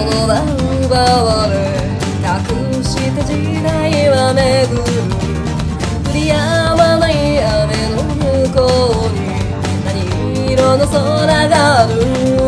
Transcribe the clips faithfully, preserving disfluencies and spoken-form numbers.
のナンバーワン隠して時代は巡る降り止まない雨の向こうに何色の空がある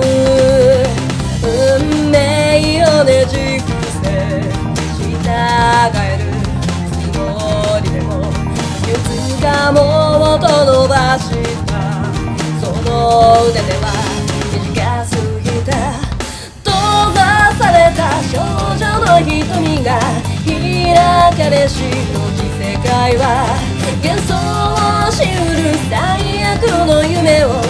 運命をねじ伏せ従えるつもりでもいつかもっと伸ばしたその腕では短すぎた閉ざされた少女の瞳が開かれしのち世界は幻想をしうる最悪の夢を